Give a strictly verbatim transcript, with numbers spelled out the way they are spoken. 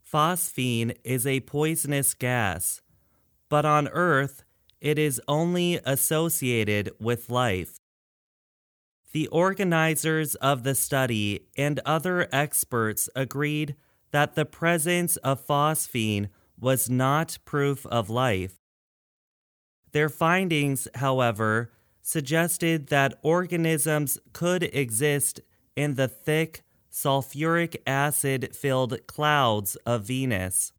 phosphine is a poisonous gas, but on Earth it is only associated with life. The organizers of the study and other experts agreed that the presence of phosphine was not proof of life. Their findings, however, suggested that organisms could exist in the thick, sulfuric acid-filled clouds of Venus.